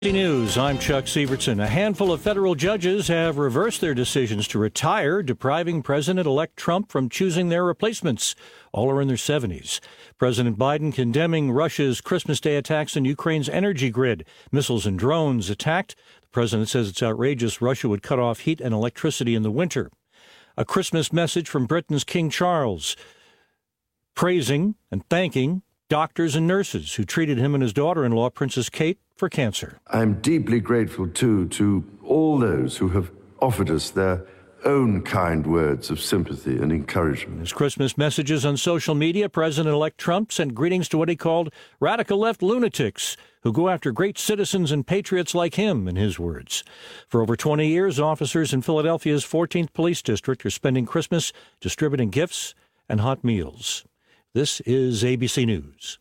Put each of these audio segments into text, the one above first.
News. I'm Chuck Sievertson. A handful of federal judges have reversed their decisions to retire, depriving President-elect Trump from choosing their replacements. All are in their 70s. President Biden condemning Russia's Christmas Day attacks on Ukraine's energy grid. Missiles and drones attacked. The president says it's outrageous Russia would cut off heat and electricity in the winter. A Christmas message from Britain's King Charles, praising and thanking doctors and nurses who treated him and his daughter-in-law, Princess Kate, for cancer. I'm deeply grateful, too, to all those who have offered us their own kind words of sympathy and encouragement. In his Christmas messages on social media, President-elect Trump sent greetings to what he called radical left lunatics who go after great citizens and patriots like him, in his words. For over 20 years, officers in Philadelphia's 14th Police District are spending Christmas distributing gifts and hot meals. This is ABC News.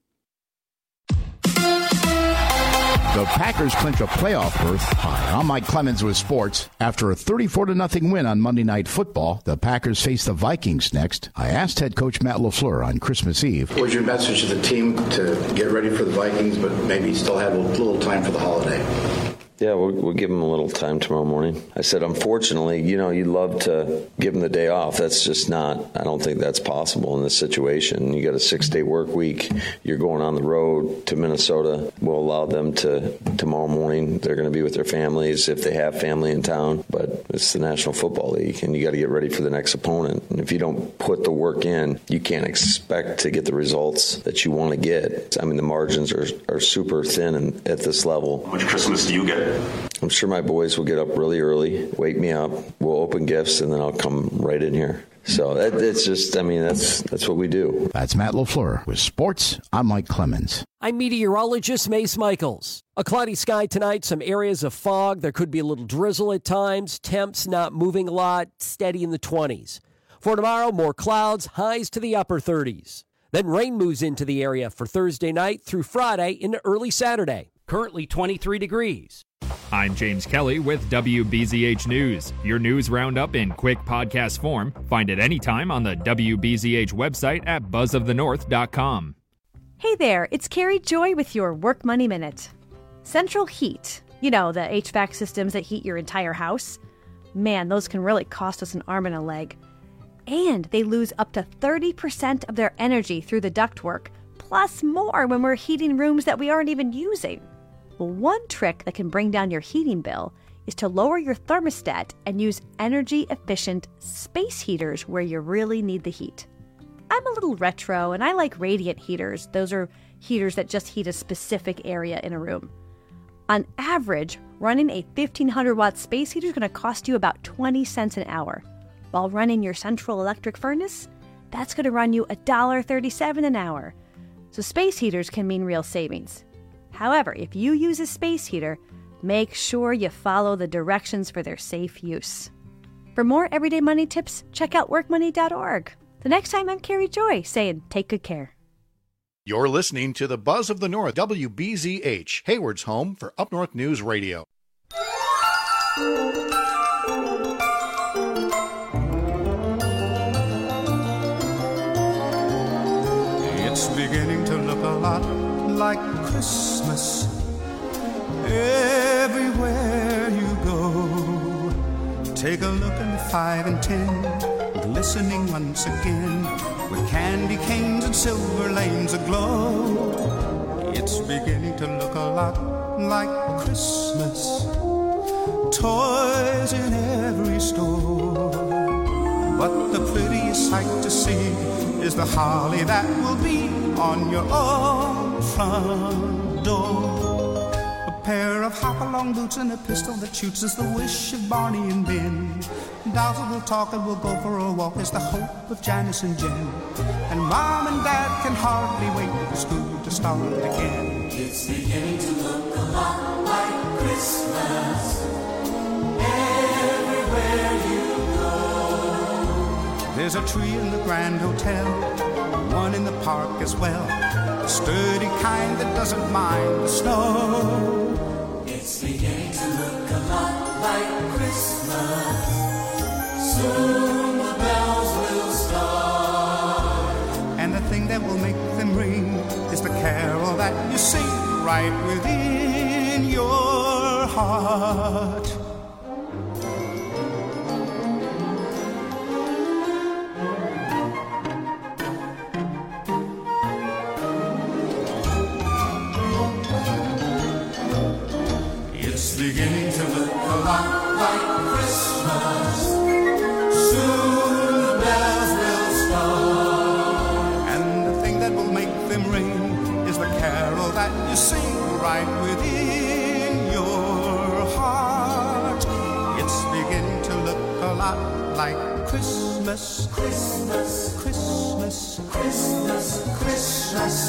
The Packers clinch a playoff berth. Hi, I'm Mike Clemens with sports. After a 34-0 win on Monday Night Football, the Packers face the Vikings next. I asked head coach Matt LaFleur on Christmas Eve. What was your message to the team to get ready for the Vikings, but maybe still have a little time for the holiday? Yeah, we'll give them a little time tomorrow morning. I said, unfortunately, you'd love to give them the day off. That's just not, I don't think that's possible in this situation. You got a 6-day work week. You're going on the road to Minnesota. We'll allow them to, tomorrow morning, they're going to be with their families if they have family in town. But it's the National Football League, and you got to get ready for the next opponent. And if you don't put the work in, you can't expect to get the results that you want to get. I mean, the margins are super thin at this level. How much Christmas do you get? I'm sure my boys will get up really early, wake me up, we'll open gifts, and then I'll come right in here. So it's just, that's what we do. That's Matt LaFleur with sports. I'm Mike Clemens. I'm meteorologist Mace Michaels. A cloudy sky tonight, some areas of fog. There could be a little drizzle at times. Temps not moving a lot, steady in the 20s. For tomorrow, more clouds, highs to the upper 30s. Then rain moves into the area for Thursday night through Friday into early Saturday. Currently 23 degrees. I'm James Kelly with WBZH News. Your news roundup in quick podcast form. Find it anytime on the WBZH website at buzzofthenorth.com. Hey there, it's Carrie Joy with your Work Money Minute. Central Heat, the HVAC systems that heat your entire house. Man, those can really cost us an arm and a leg. And they lose up to 30% of their energy through the ductwork, plus more when we're heating rooms that we aren't even using. Well, one trick that can bring down your heating bill is to lower your thermostat and use energy-efficient space heaters where you really need the heat. I'm a little retro, and I like radiant heaters. Those are heaters that just heat a specific area in a room. On average, running a 1,500-watt space heater is going to cost you about 20 cents an hour. While running your central electric furnace, that's going to run you $1.37 an hour. So space heaters can mean real savings. However, if you use a space heater, make sure you follow the directions for their safe use. For more everyday money tips, check out workmoney.org. The next time, I'm Carrie Joy saying take good care. You're listening to the Buzz of the North, WBZH, Hayward's home for Up North News Radio. It's beginning to look a lot like Christmas everywhere you go. Take a look at the 5 and 10, glistening once again, with candy canes and silver lanes aglow. It's beginning to look a lot like Christmas, toys in every store. But the prettiest sight to see is the holly that will be on your own front door. A pair of hop-along boots and a pistol that shoots is the wish of Barney and Ben. Dolls that will talk and will go for a walk is the hope of Janice and Jen. And Mom and Dad can hardly wait for school to start again. It's beginning to look a lot like Christmas everywhere you go. There's a tree in the Grand Hotel, one in the park as well, a sturdy kind that doesn't mind the snow. It's beginning to look a lot like Christmas. Soon the bells will start. And the thing that will make them ring is the carol that you sing right within your heart. It's beginning to look a lot like Christmas. Soon the bells will start. And the thing that will make them ring is the carol that you sing right within your heart. It's beginning to look a lot like Christmas. Christmas, Christmas, Christmas, Christmas.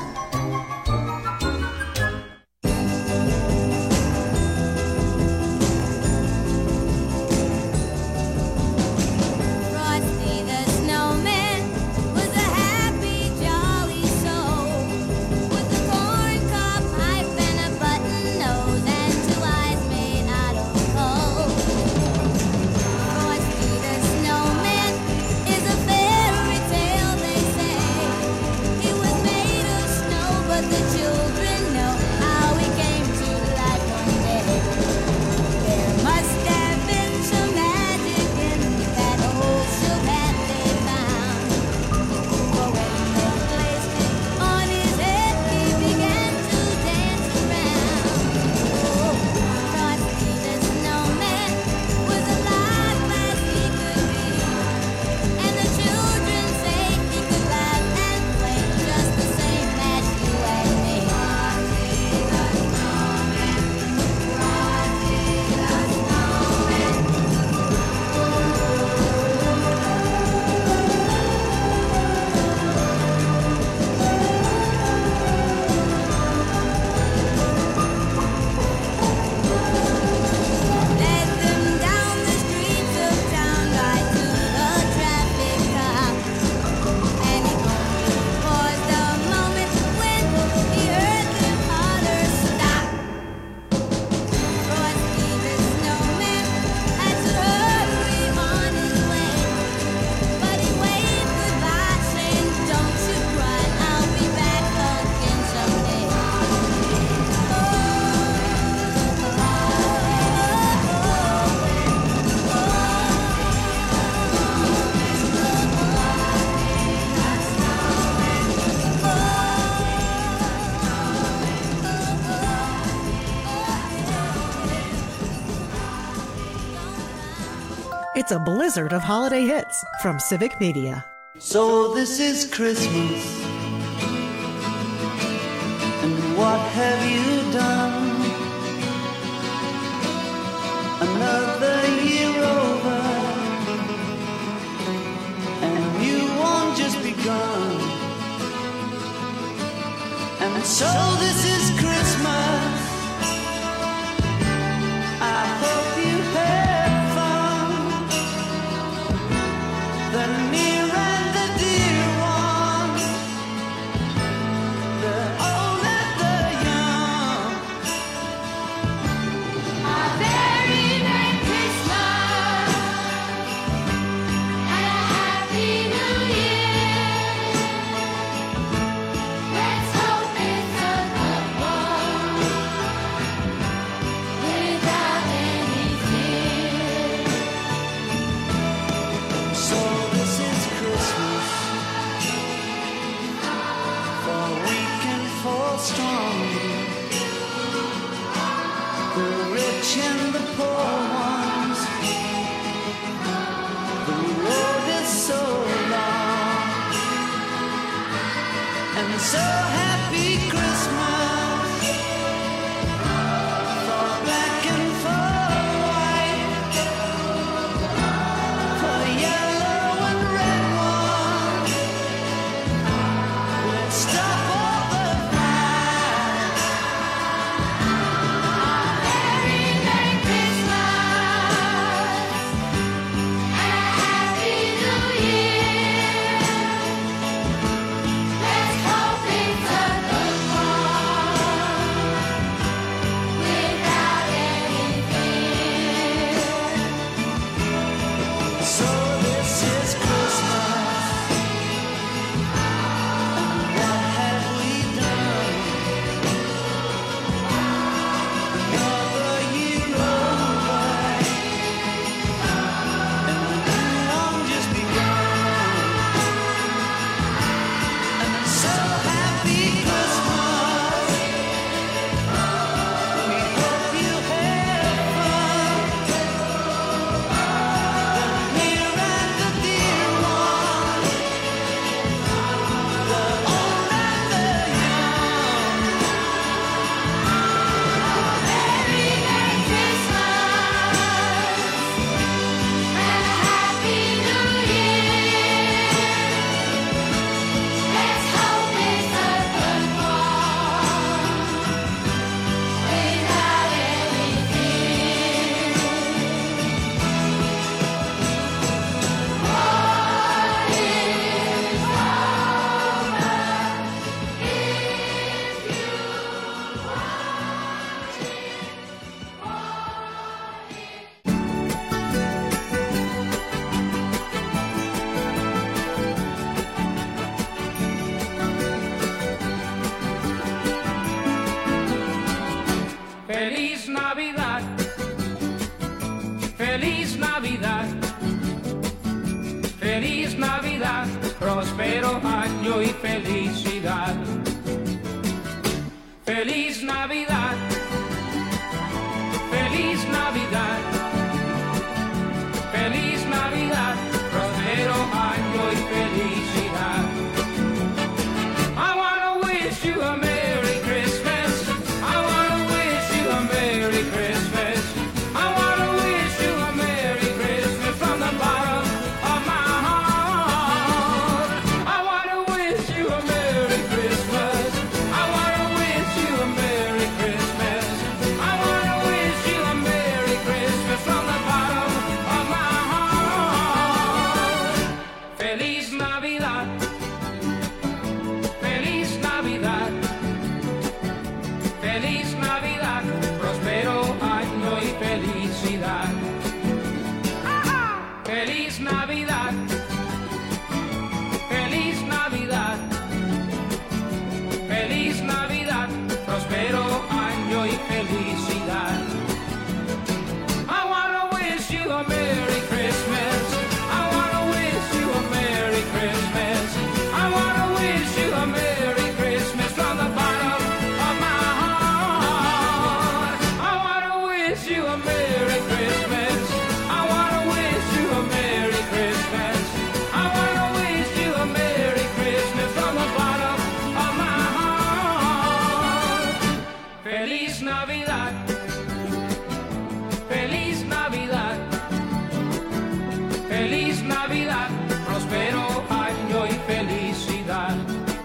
It's a blizzard of holiday hits from Civic Media. So this is Christmas, and what have you done? Another year over, and a new one just begun. And so this is Christmas. I hope you have fun. The near and the dear ones, the old and the young. A very Merry Christmas and a Happy New Year. Let's hope it's a good one without any fear. So this is Christmas, for weak and for strong, the rich and the poor ones. The road is so long, and so happy Christmas for black and for white, for yellow and red ones. Let's stop all the fight. A very Merry Christmas and a Happy New Year. Let's hope it's a Feliz Navidad, Feliz Navidad, Feliz Navidad, próspero año y felicidad. Feliz Navidad, Feliz Navidad, Feliz Navidad, próspero año y felicidad. I wanna wish you a Merry Christmas. I wanna wish you a Merry Christmas. I wanna wish you a Merry Christmas from the bottom of my heart. I wanna wish you a Merry Christmas. I wanna wish you a Merry Christmas. I wanna wish you a Merry Christmas from the bottom of my heart. Feliz Navidad. Feliz Navidad. Feliz Navidad, próspero año y felicidad. Feliz Navidad, Feliz Navidad, Feliz Navidad, próspero año y felicidad. I wanna wish you a Merry Christmas. I wanna wish you a Merry Christmas. I wanna wish you a Merry Christmas from the bottom of my heart. I wanna wish you a Merry Christmas. I wanna wish you a Merry Christmas. I wanna wish you a Merry Christmas from the bottom of my heart. Feliz Navidad. Feliz Navidad. Feliz Navidad, próspero año y felicidad.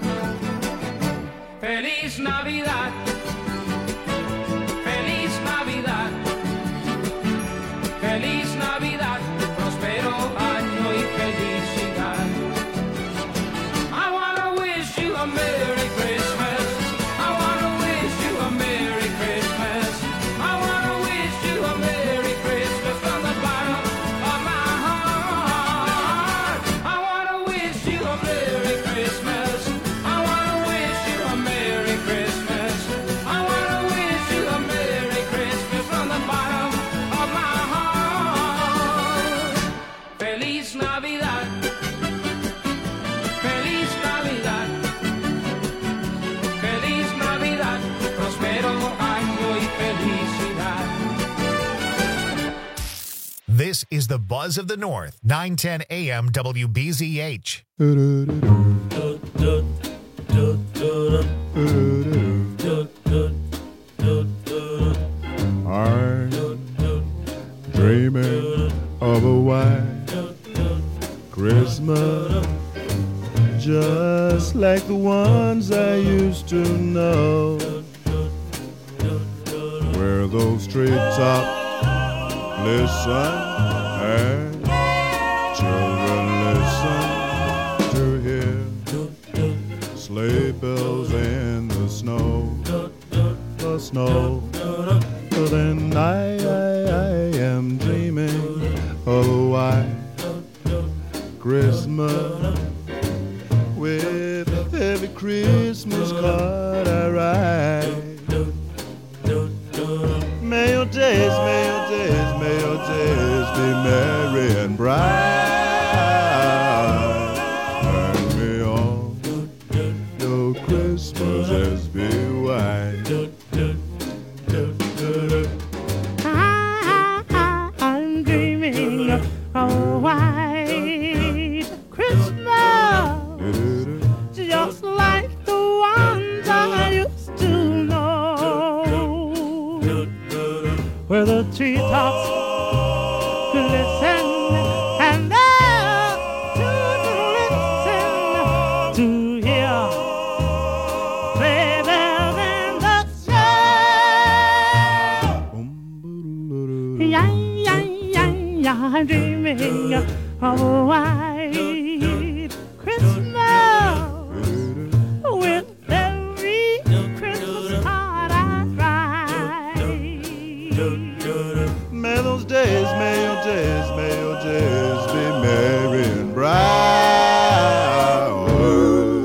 Feliz Navidad. Feliz Navidad. Feliz Navidad, próspero año y felicidad. I wanna wish you a Merry Christmas. I wanna wish you a Merry Christmas. I wanna wish you a Merry Christmas from the bottom of my heart. I wanna wish you a Merry Christmas. I wanna wish you a Merry Christmas. I wanna wish you a Merry Christmas from the bottom of my heart. Feliz Navidad. Feliz Navidad. Feliz Navidad, próspero año y felicidad. This is the Buzz of the North, 910 AM WBZH. I'm dreaming of a white Christmas, just like the ones I used to know, where those treetops listen and children listen to hear sleigh bells in the snow, the snow. But then I am dreaming of a white Christmas, with every Christmas card I write. May your days, may your days, may your days be merry and bright, and may all your Christmases be white. I'm dreaming of a white Christmas, just like the ones I used to know, where the treetops glisten and the children listen to hear sleigh bells in the snow. Yeah, yeah, yeah, yeah, I'm dreaming of a white Christmas, with every Christmas card I write. May those days, may your days, may your days be merry and bright,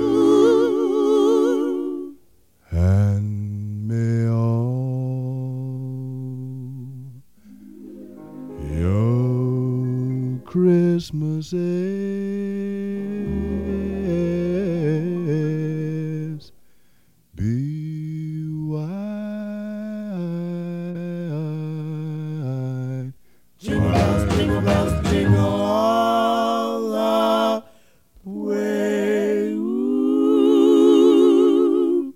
and may all Christmas is. Be white. Jingle bells, jingle bells, jingle all the way. Ooh.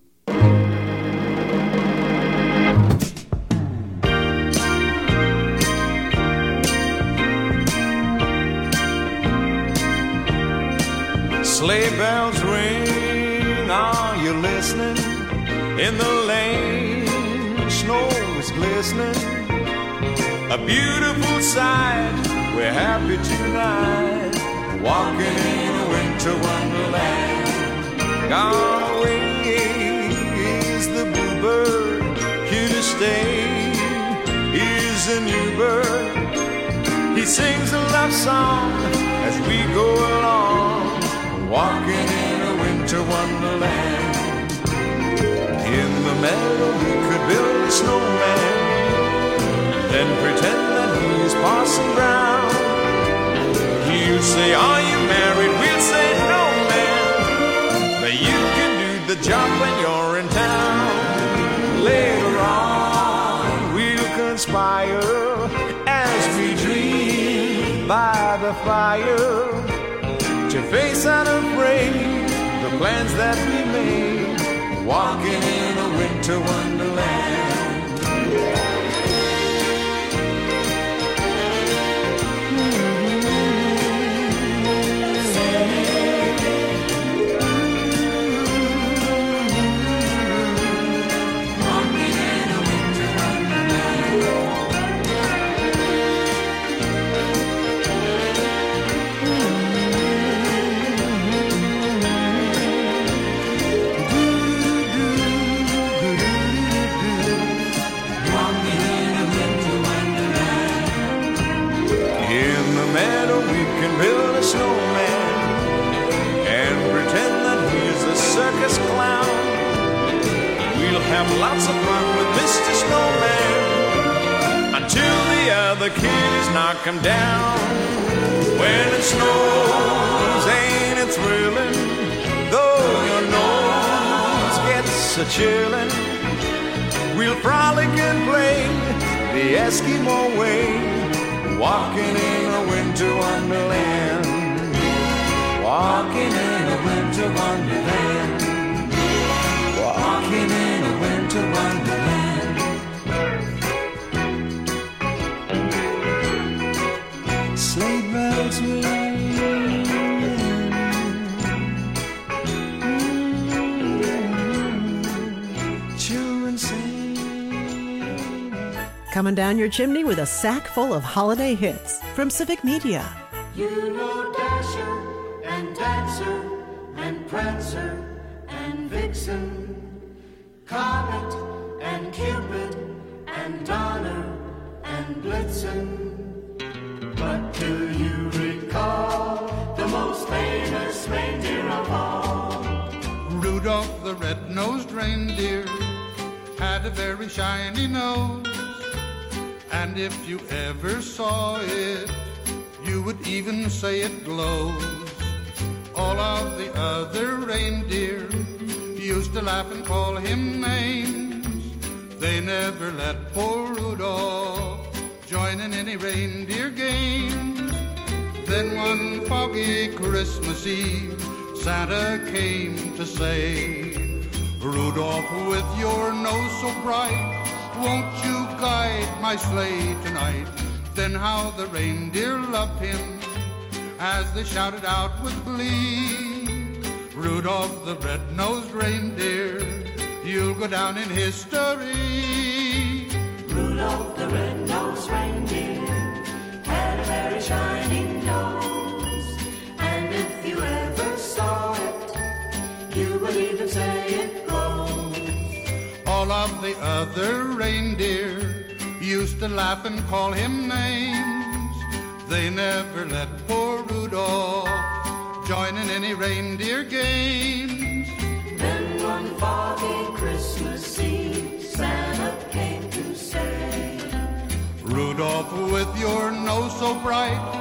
Sleigh bells ring, are you listening? In the lane, snow is glistening. A beautiful sight, we're happy tonight, walking in a winter wonderland. Gone away is the bluebird, here to stay is a new bird. He sings a love song as we go along, walking in a winter wonderland. In the meadow we could build a snowman, then pretend that he's Parson Brown. He'll say, are you married? We'll say, no, man, but you can do the job when you're in town. Later on we'll conspire as we dream by the fire, to face unafraid the plans that we made, walking in a winter wonderland. Build a snowman and pretend that he's a circus clown. We'll have lots of fun with Mr. Snowman until the other kiddies knock him down. When it snows, ain't it thrilling? Though your nose gets a chillin', we'll frolic and play the Eskimo way, walking in a winter wonderland. Walking in a winter wonderland. Walking in a winter wonderland. Sleigh bells ring. Children sing. Coming down your chimney with a sack full of holiday hits from Civic Media. You know Dasher and Dancer and Prancer and Vixen, Comet and Cupid and Donner and Blitzen. But do you recall the most famous reindeer of all? Rudolph the red-nosed reindeer had a very shiny nose, and if you ever saw it, you would even say it glows. All of the other reindeer used to laugh and call him names. They never let poor Rudolph join in any reindeer games. Then one foggy Christmas Eve, Santa came to say, Rudolph, with your nose so bright, won't you guide my sleigh tonight? Then how the reindeer loved him as they shouted out with glee, Rudolph the red-nosed reindeer, you'll go down in history. Rudolph the red-nosed reindeer had a very shining nose, and if you ever saw it, you would even say it glows. All of the other reindeer used to laugh and call him names. They never let poor Rudolph join in any reindeer games. Then one foggy Christmas Eve, Santa came to say, Rudolph, with your nose so bright,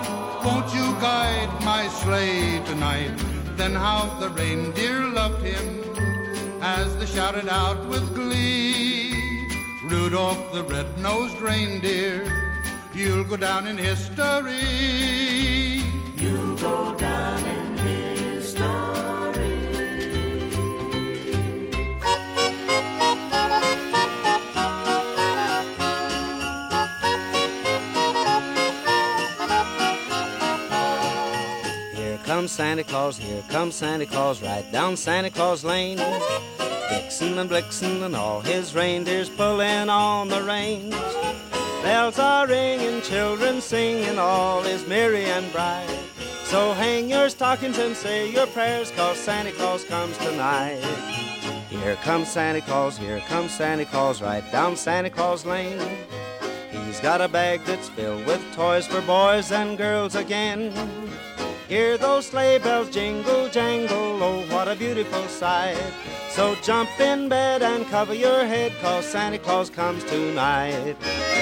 won't you guide my sleigh tonight? Then how the reindeer loved him as they shouted out with glee. Rudolph the red-nosed reindeer, you'll go down in history. You'll go down in history. Here comes Santa Claus, here comes Santa Claus, right down Santa Claus Lane. Vixen and Blixen and all his reindeers pulling on the reins. Bells are ringing, children singing, all is merry and bright. So hang your stockings and say your prayers, 'cause Santa Claus comes tonight. Here comes Santa Claus, here comes Santa Claus, right down Santa Claus Lane. He's got a bag that's filled with toys for boys and girls again. Hear those sleigh bells jingle, jangle, oh, what a beautiful sight. So jump in bed and cover your head, 'cause Santa Claus comes tonight.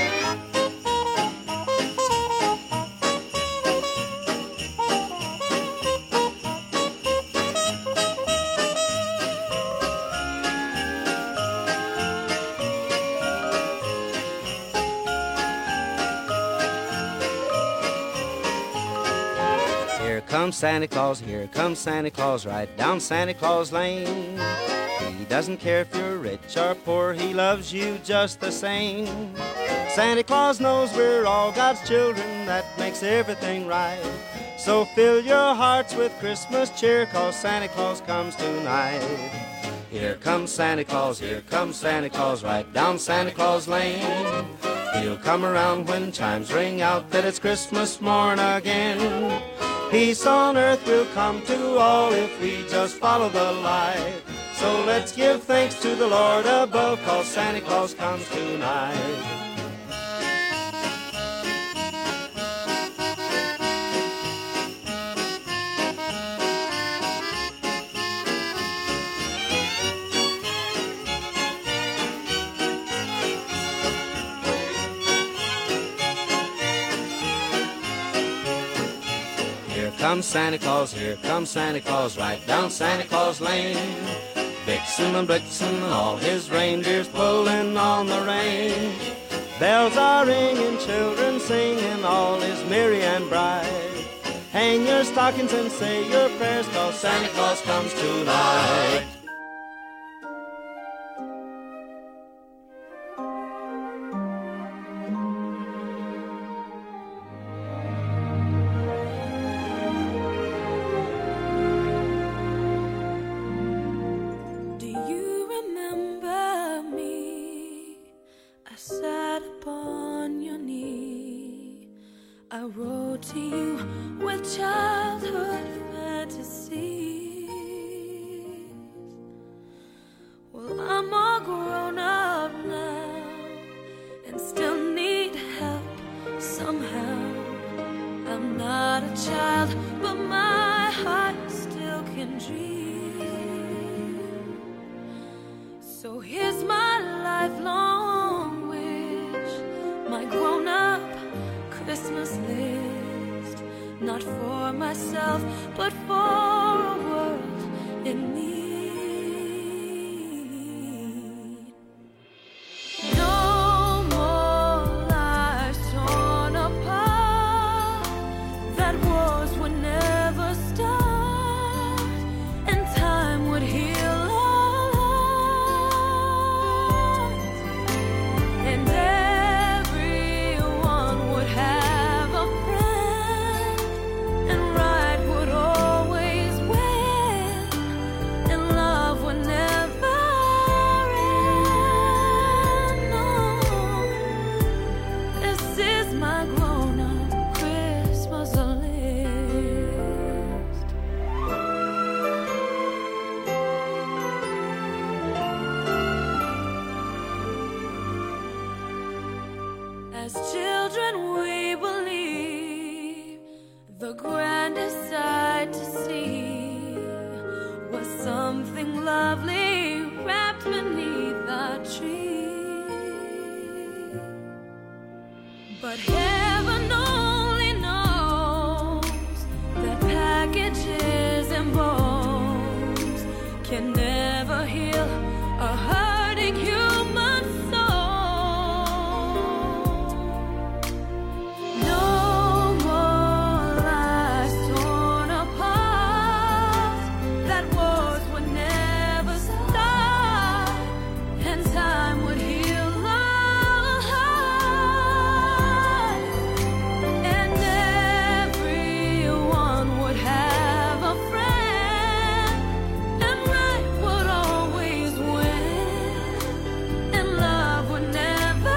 Here comes Santa Claus, here comes Santa Claus, right down Santa Claus Lane. He doesn't care if you're rich or poor, he loves you just the same. Santa Claus knows we're all God's children, that makes everything right. So fill your hearts with Christmas cheer, 'cause Santa Claus comes tonight. Here comes Santa Claus, here comes Santa Claus, right down Santa Claus Lane. He'll come around when chimes ring out that it's Christmas morn again. Peace on earth will come to all if we just follow the light. So let's give thanks to the Lord above, 'cause Santa Claus comes tonight. Here comes Santa Claus, here comes Santa Claus, right down Santa Claus Lane. Vixen and Blixen and all his reindeers pulling on the reins. Bells are ringing, children singing, all is merry and bright. Hang your stockings and say your prayers, 'cause Santa Claus comes tonight. Do you remember me? I sat upon your knee. I wrote to you with childhood fantasies. Well, I'm all grown up now and still need help somehow. I'm not a child, but my heart still can dream. So here's my lifelong wish, my grown-up Christmas list. Not for myself, but for a world in need. No more lives torn apart, that wars would never start, and time would heal all hearts, and everyone would have a friend, and right would always win, and love would never end. No, this is my grown-up Christmas list. As children we believe the grandest sight to see was something lovely wrapped beneath a tree. But heaven only knows can never heal a hurting human soul. No more lives torn apart. That wars would never stop, and time would heal our hearts, and everyone would have a friend, and right would always win, and love would never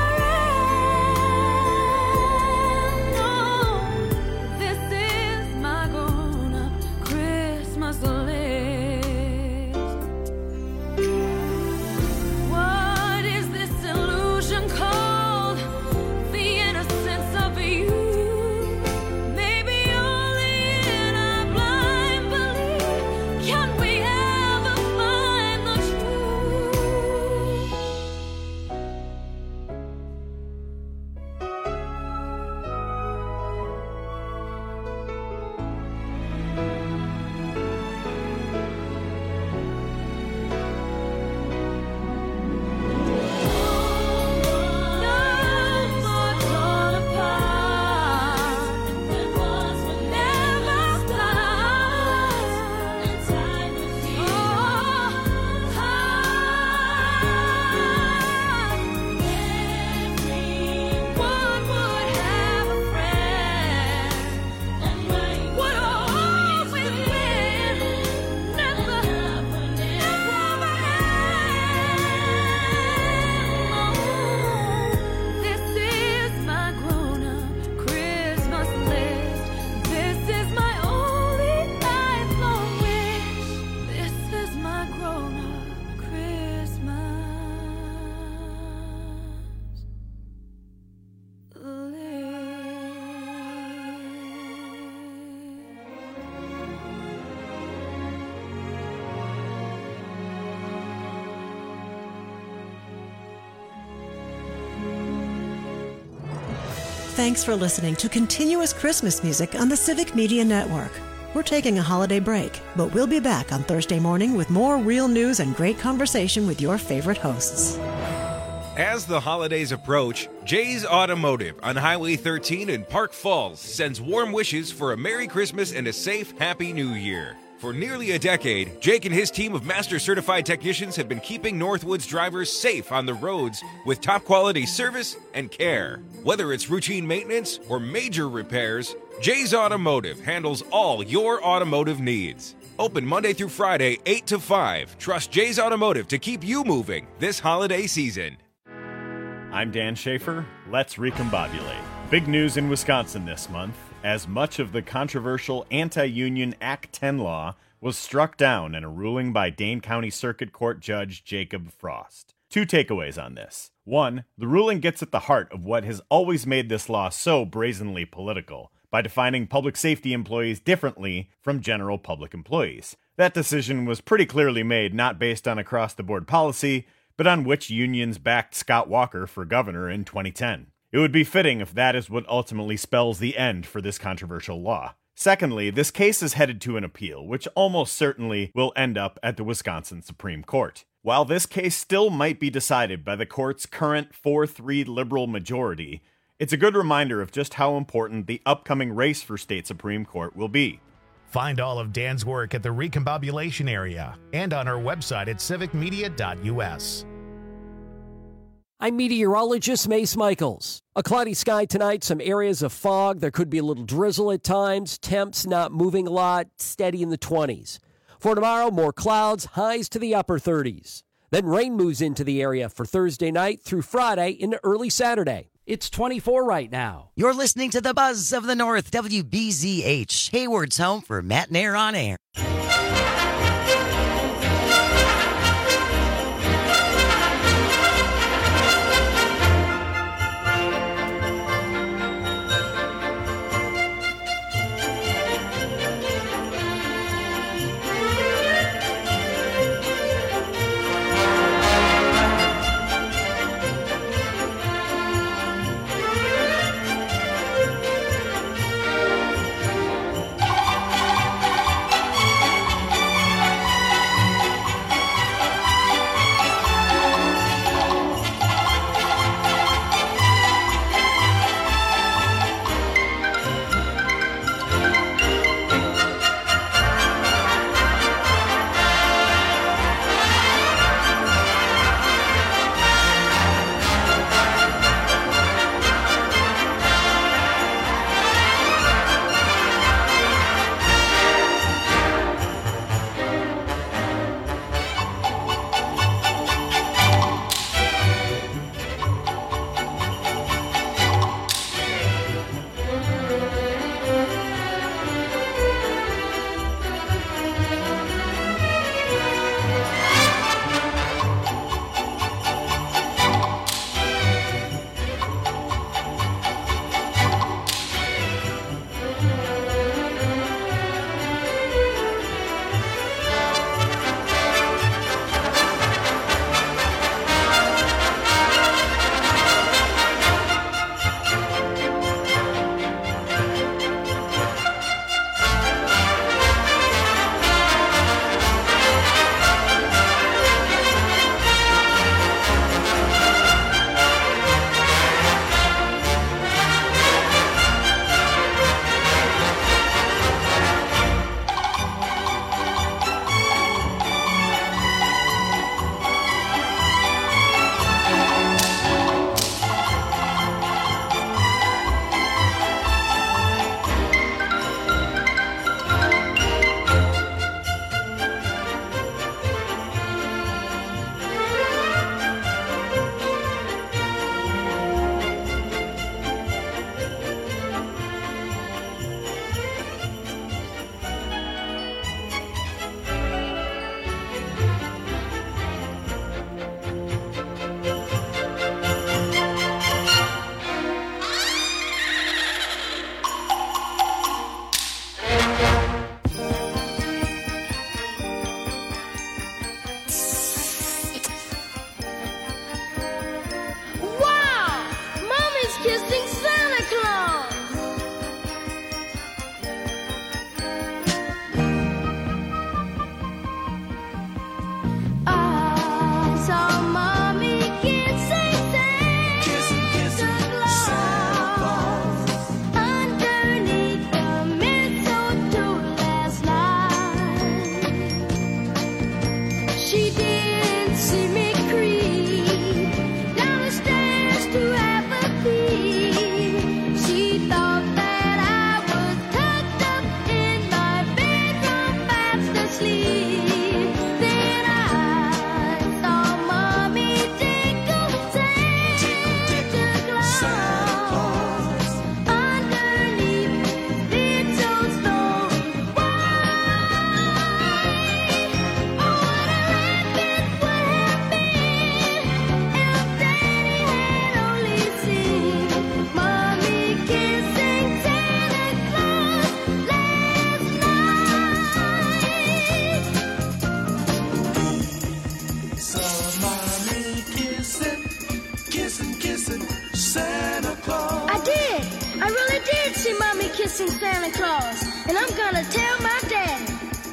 end. No, this is my grown-up Christmas list. What is this illusion called? The innocence of you. Maybe only in our blind belief can we ever find the truth. This is my grown-up Christmas list. This is my only lifelong wish. This is my grown-up Christmas list. Thanks for listening to Continuous Christmas Music on the Civic Media Network. We're taking a holiday break, but we'll be back on Thursday morning with more real news and great conversation with your favorite hosts. As the holidays approach, Jay's Automotive on Highway 13 in Park Falls sends warm wishes for a Merry Christmas and a safe, Happy New Year. For nearly a decade, Jake and his team of master certified technicians have been keeping Northwoods drivers safe on the roads with top quality service and care. Whether it's routine maintenance or major repairs, Jay's Automotive handles all your automotive needs. Open Monday through Friday, 8 to 5. Trust Jay's Automotive to keep you moving this holiday season. I'm Dan Schaefer. Let's recombobulate. Big news in Wisconsin this month, as much of the controversial anti-union Act 10 law was struck down in a ruling by Dane County Circuit Court Judge Jacob Frost. Two takeaways on this. One, the ruling gets at the heart of what has always made this law so brazenly political, by defining public safety employees differently from general public employees. That decision was pretty clearly made not based on across-the-board policy, but on which unions backed Scott Walker for governor in 2010. It would be fitting if that is what ultimately spells the end for this controversial law. Secondly, this case is headed to an appeal, which almost certainly will end up at the Wisconsin Supreme Court. While this case still might be decided by the court's current 4-3 liberal majority, it's a good reminder of just how important the upcoming race for state Supreme Court will be. Find all of Dan's work at the Recombobulation area and on our website at civicmedia.us. I'm meteorologist Mace Michaels. A cloudy sky tonight, some areas of fog. There could be a little drizzle at times. Temps not moving a lot, steady in the 20s. For tomorrow, more clouds, highs to the upper 30s. Then rain moves into the area for Thursday night through Friday into early Saturday. It's 24 right now. You're listening to the Buzz of the North, WBZH, Hayward's home for Matt and Air on Air. kissing Santa Claus. I saw Mommy kissing Santa Claus underneath the mistletoe last night. She didn't see me creep down the stairs to have a peek. She thought that I was tucked up in my bedroom fast asleep. Then I saw Mommy tickle Santa Claus underneath mistletoe. I really did see Mommy kissing Santa Claus, and I'm gonna tell my daddy.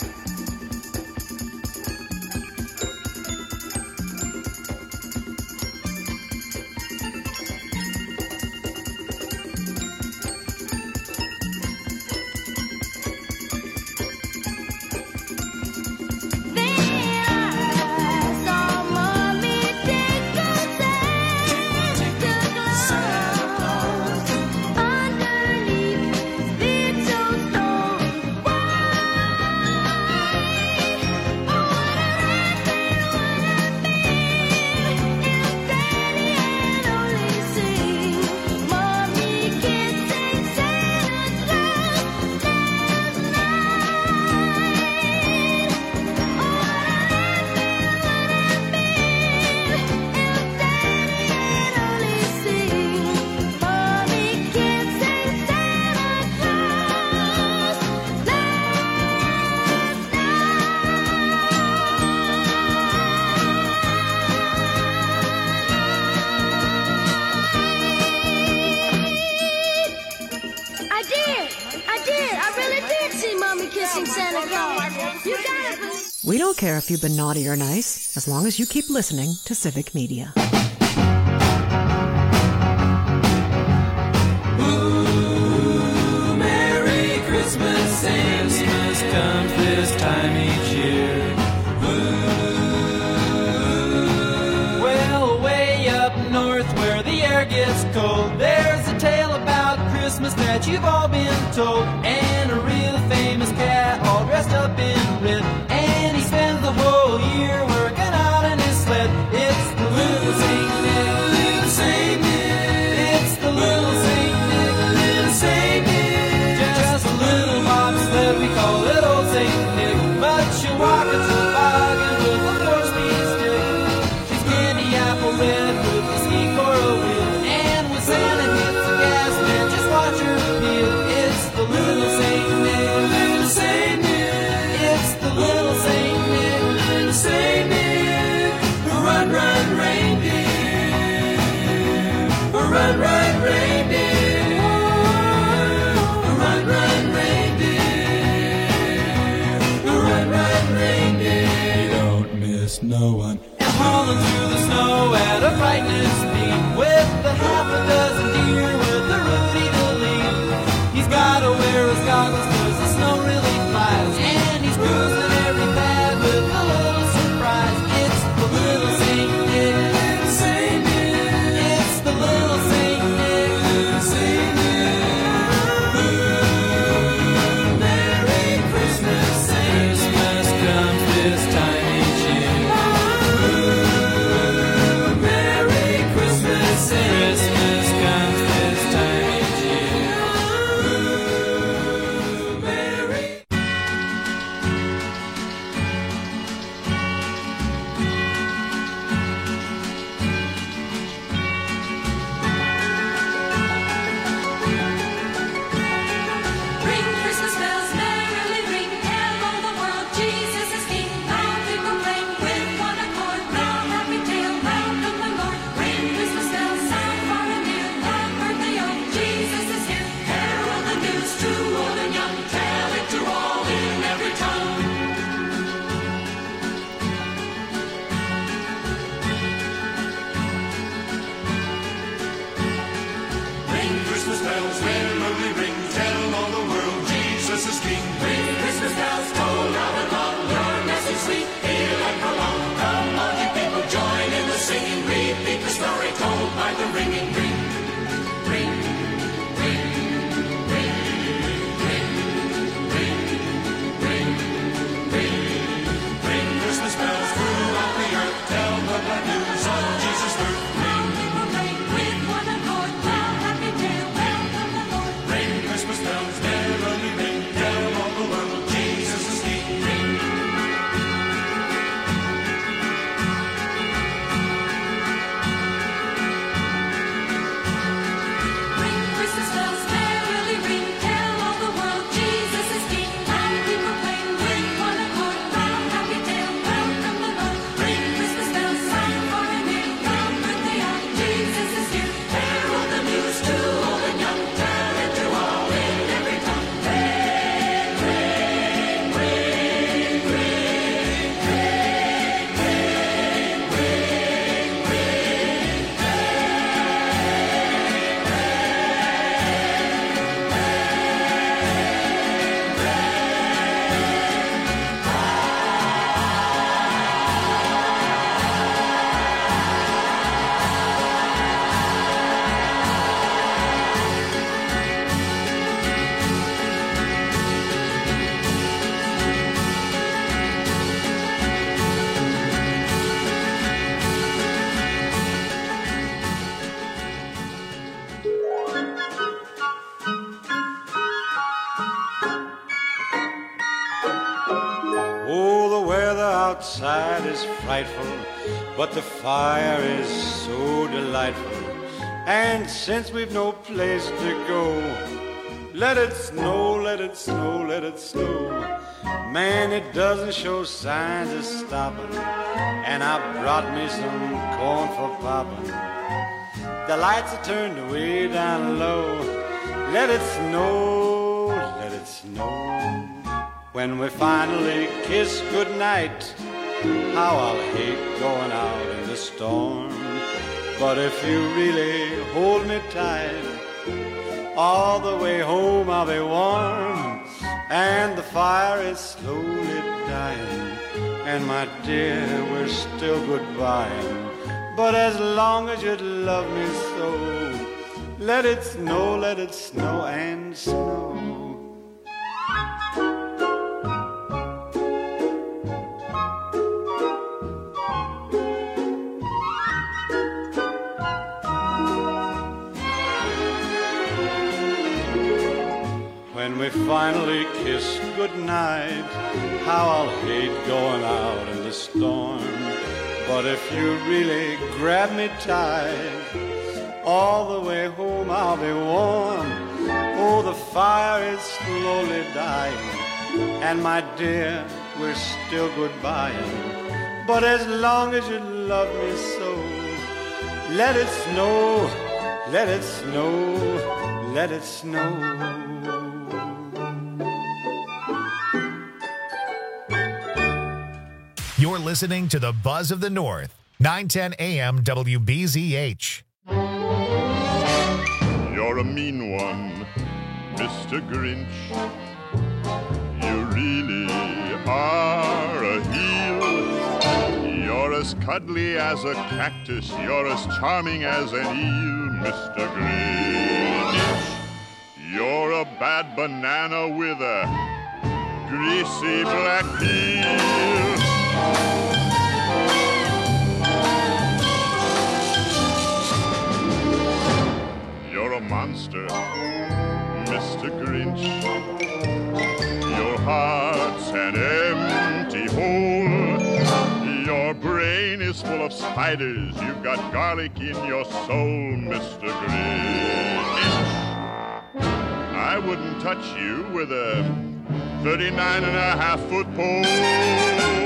We don't care if you've been naughty or nice, as long as you keep listening to Civic Media. Ooh, Merry Christmas, Christmas comes this time each year. Ooh, well, way up north where the air gets cold, there's a tale about Christmas that you've all been told, and a real famous cat all dressed up in red. And he spends the whole year working out in his sled. It's the little Saint Nick, little Saint Nick. It's the little Saint Nick, little Saint Nick. Just a little bobsled, we call it old Saint Nick. But she'll walk into the bargain with a 4-speed stick. She's candy apple red with a ski for a wheel. And when Santa hits the gas, man, just watch her peel. It's the little Saint Nick, little Saint Nick. It's the little Saint Nick, little Saint Nick. Run, run, reindeer. Run, run, reindeer. Run, run, reindeer. Run, run, reindeer. You don't miss no one. And hauling through the snow at a frightening speed with a half a dozen deer with a Rudy to lead. He's gotta wear his goggles 'cause the snow really flies, and he's cruising every pad with a little surprise. It's the little Saint Nick, little Saint Nick. It's the little Saint Nick, little Saint Nick. Ooh, Merry Christmas, Christmas comes this time each year. Ooh, Merry Christmas. Jesus is King. Ring Christmas bells, toll loud and long, your message sweet, heal and prolong. Come on, you people, join in the singing, repeat the story told by the ringing ring. Ring, ring, ring, ring, ring, ring, ring, ring Christmas bells throughout the earth, tell the glad news of Jesus' birth. Ring, ring, ring, one accord, tell happy tale, welcome the Lord. Ring Christmas bells, merrily ring, tell all the world Jesus is King. Ring. Ring Christmas bells, merrily ring, tell all the world Jesus is King. Happy proclaim, ring one accord, tell happy tale, welcome the Lord. Ring Christmas bells, sound far and near, come birthday on, Jesus is here. Herald the news to old and young, tell it to all in every tongue. Ring, ring, ring, ring, ring, ring, ring, ring, Oh, the weather outside is frightful, but the fire is so delightful. And since we've no place to go, let it snow, let it snow, let it snow. Man, it doesn't show signs of stopping, and I brought me some corn for popping. The lights are turned way down low. Let it snow, let it snow. When we finally kiss goodnight, how I'll hate going out in the storm. But if you really hold me tight, all the way home I'll be warm. And the fire is slowly dying, and my dear, we're still goodbying. But as long as you love me so, let it snow and snow. When we finally kiss goodnight, how I'll hate going out in the storm. But if you really grab me tight, all the way home I'll be warm. Oh, the fire is slowly dying, and my dear, we're still goodbying. But as long as you love me so, let it snow, let it snow, let it snow. You're listening to the Buzz of the North, 910 AM WBZH. You're a mean one, Mr. Grinch. You really are a heel. You're as cuddly as a cactus. You're as charming as an eel, Mr. Grinch. You're a bad banana with a greasy black peel. You're a monster, Mr. Grinch. Your heart's an empty hole. Your brain is full of spiders. You've got garlic in your soul, Mr. Grinch. I wouldn't touch you with a 39.5-foot pole.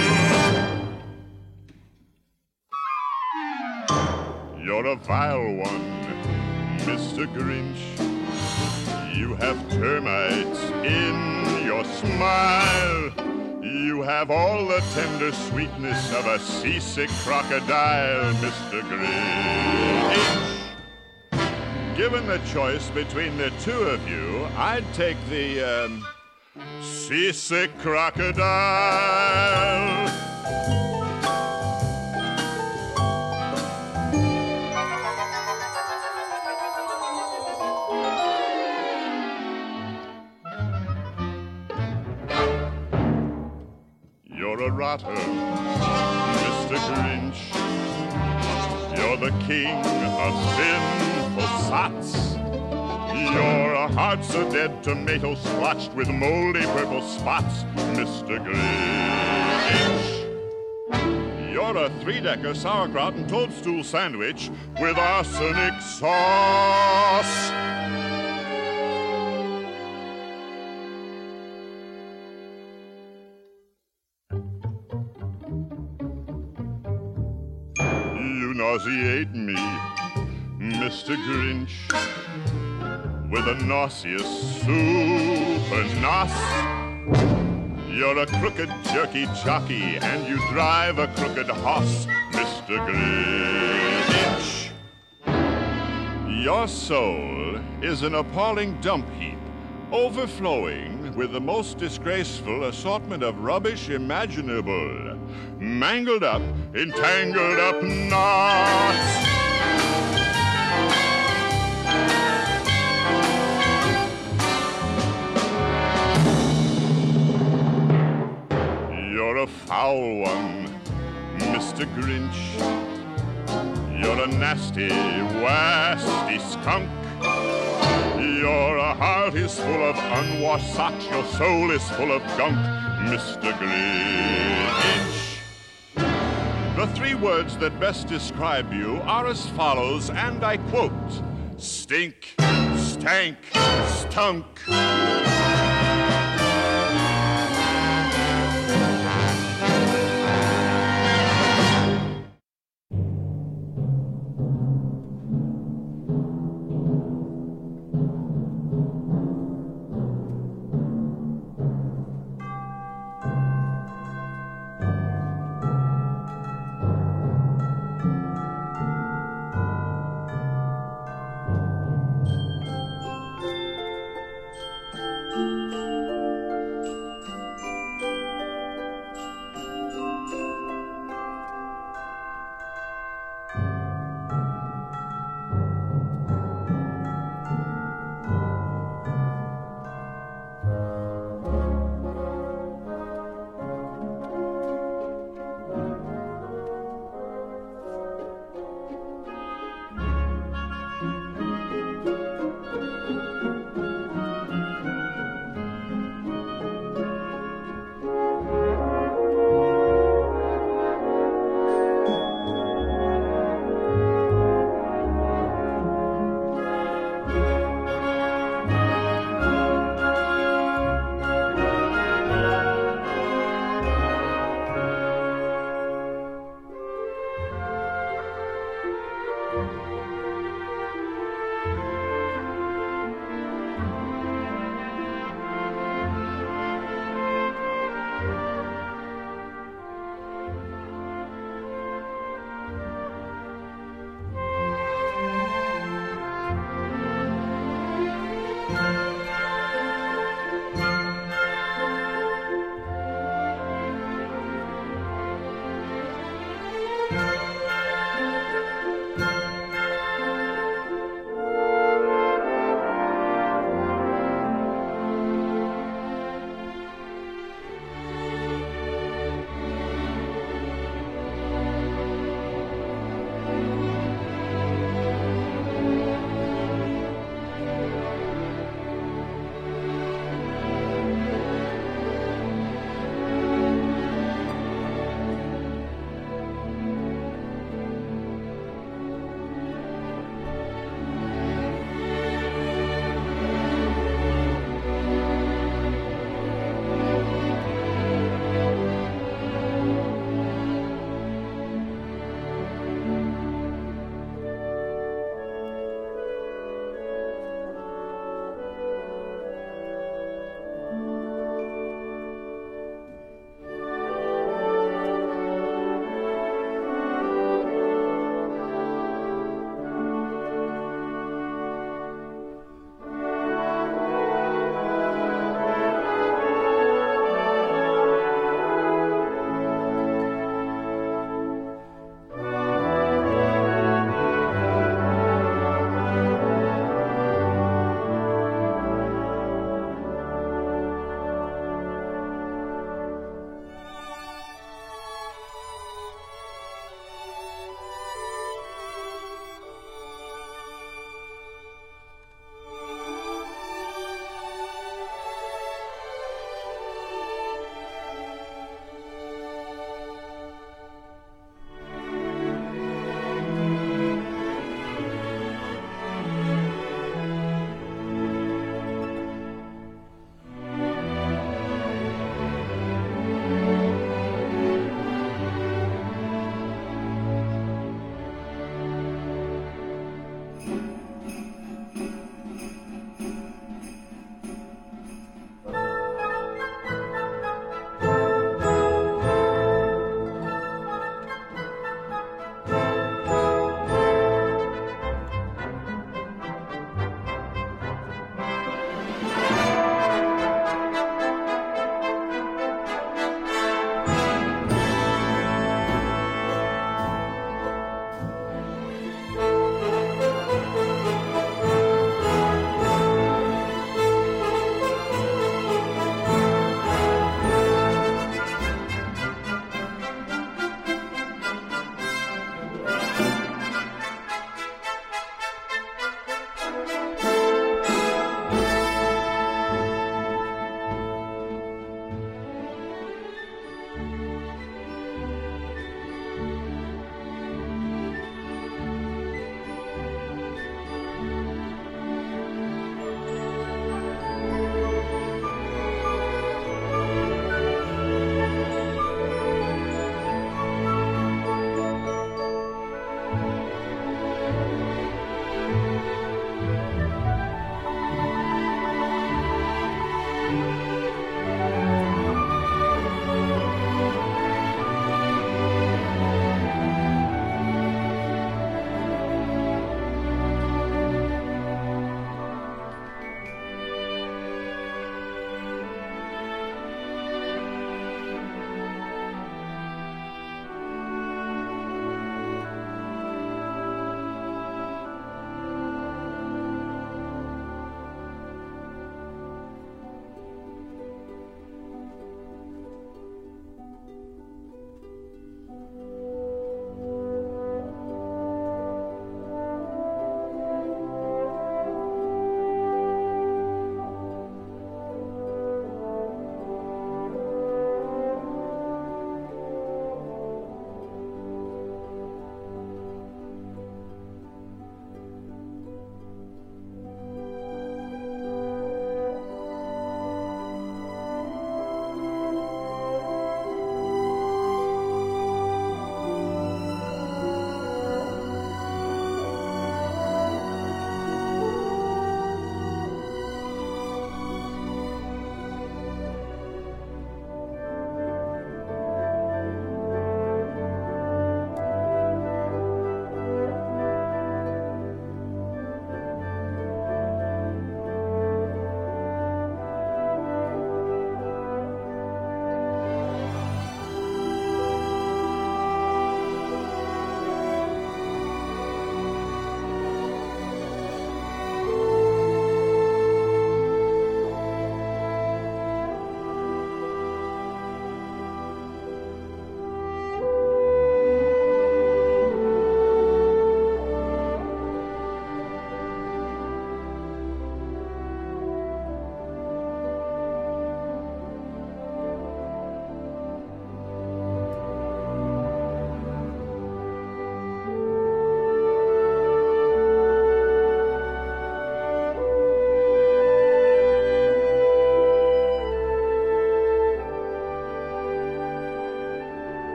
You're a vile one, Mr. Grinch. You have termites in your smile. You have all the tender sweetness of a seasick crocodile, Mr. Grinch. Given the choice between the two of you, I'd take the seasick crocodile. You're a rotter, Mr. Grinch. You're the king of sinful sots. Your heart's a dead tomato splotched with moldy purple spots, Mr. Grinch. You're a three-decker sauerkraut and toadstool sandwich with arsenic sauce. You nauseate me, Mr. Grinch, with a nauseous super nos. You're a crooked jerky jockey and you drive a crooked hoss, Mr. Grinch. Your soul is an appalling dump heap, overflowing with the most disgraceful assortment of rubbish imaginable. Mangled up, entangled up knots. You're a foul one, Mr. Grinch. You're a nasty, wasty skunk. Your heart is full of unwashed socks. Your soul is full of gunk, Mr. Grinch. The three words that best describe you are as follows, and I quote: stink, stank, stunk.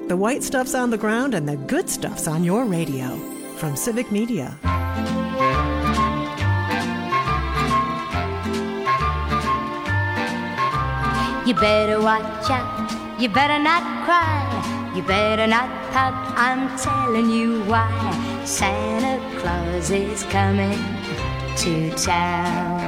The white stuff's on the ground and the good stuff's on your radio. From Civic Media. You better watch out, you better not cry, you better not pout, I'm telling you why. Santa Claus is coming to town.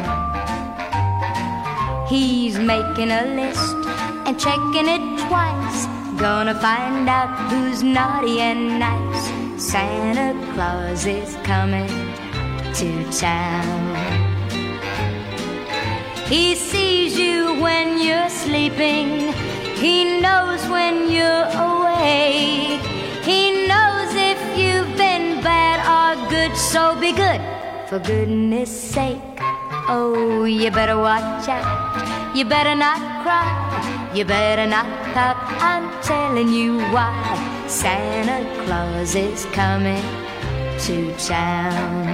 He's making a list and checking it twice, gonna find out who's naughty and nice. Santa Claus is coming to town. He sees you when you're sleeping. He knows when you're awake. He knows if you've been bad or good, so be good, for goodness sake. Oh, you better watch out. You better not cry. You better not pout. I'm telling you why. Santa Claus is coming to town.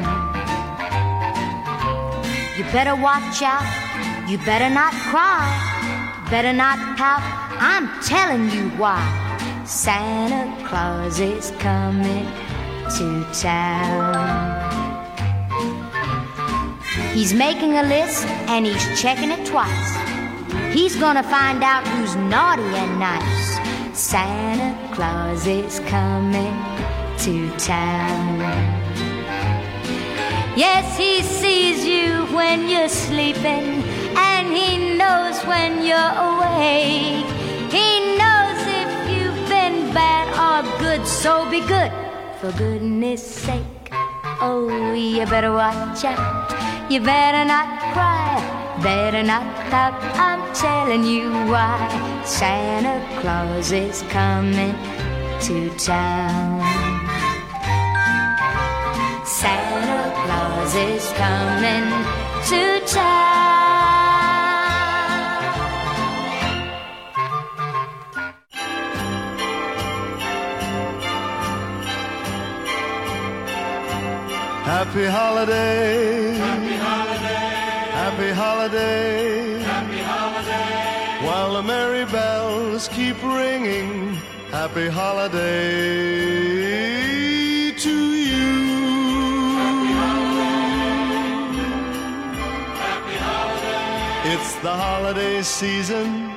You better watch out. You better not cry, better not pout, I'm telling you why. Santa Claus is coming to town. He's making a list and he's checking it twice. He's gonna find out who's naughty and nice. Santa Claus is coming to town. Yes, he sees you when you're sleeping, and he knows when you're awake. He knows if you've been bad or good, so be good, for goodness sake. Oh, you better watch out. You better not cry, better not pout. I'm telling you why. Santa Claus is coming to town. Santa Claus is coming to town. Happy holiday, happy holiday, happy holiday, happy holiday. While the merry bells keep ringing, happy holiday to you. It's the holiday season,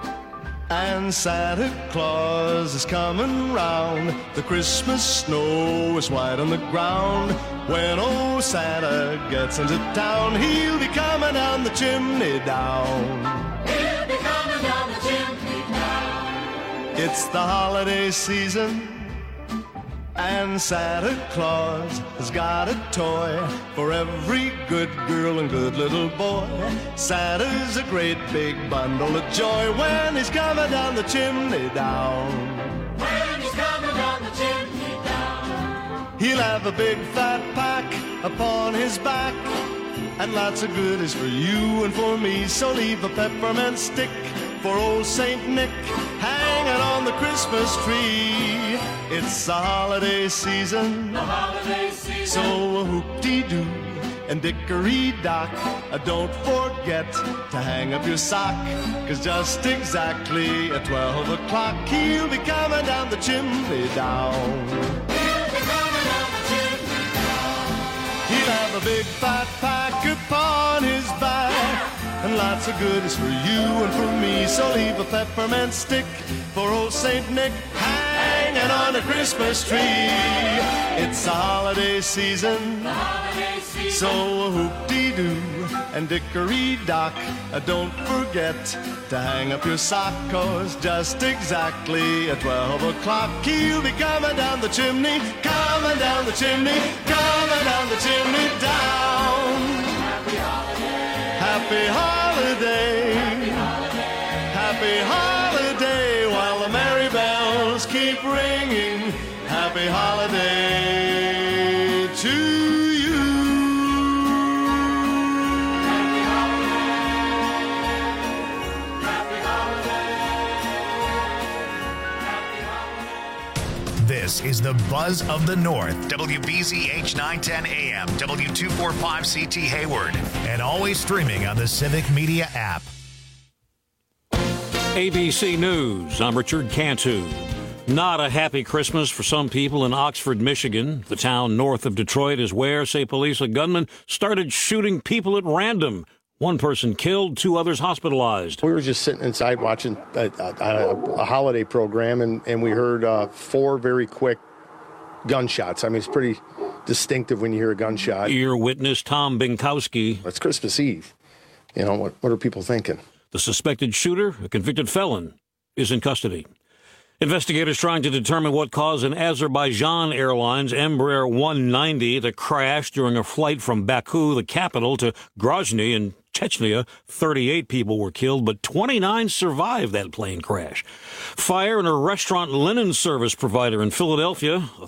and Santa Claus is coming round. The Christmas snow is white on the ground. When old Santa gets into town, he'll be coming down the chimney down. He'll be coming down the chimney down. It's the holiday season, and Santa Claus has got a toy for every good girl and good little boy. Santa's a great big bundle of joy when he's coming down the chimney down. When he's coming down the chimney down. He'll have a big fat pack upon his back, and lots of goodies for you and for me. So leave a peppermint stick for old Saint Nick hanging on the Christmas tree. It's the holiday season, so a hoop-dee-doo and dickory-dock. Don't forget to hang up your sock, 'cause just exactly at 12 o'clock he'll be coming down the chimney down. He'll be coming down the chimney down. He'll have a big fat pack upon his back, and lots of goodies for you and for me. So leave a peppermint stick for old Saint Nick hanging on a Christmas tree. It's the holiday season, so a hoop-dee-doo and dickory-dock. Don't forget to hang up your sock, 'cause just exactly at 12 o'clock he'll be coming down the chimney, coming down the chimney, coming down the chimney down. Happy holiday, happy holiday, happy holiday, happy holiday, while the merry bells keep ringing. Happy holiday to you. Happy holiday, happy holiday. This is the Buzz of the North, WBZH 910 AM, W245CT Hayward, and always streaming on the Civic Media app. ABC News, I'm Richard Cantu. Not a happy Christmas for some people in Oxford, Michigan. The town north of Detroit is where, say police, a gunman started shooting people at random. One person killed, 2 others hospitalized. We were just sitting inside watching a holiday program, and we heard 4 very quick gunshots. I mean, it's pretty distinctive when you hear a gunshot. Ear witness Tom Binkowski. It's Christmas Eve. You know, what are people thinking? The suspected shooter, a convicted felon, is in custody. Investigators trying to determine what caused an Azerbaijan Airlines Embraer 190 to crash during a flight from Baku, the capital, to Grozny in Chechnya. 38 people were killed, but 29 survived that plane crash. Fire in a restaurant linen service provider in Philadelphia. A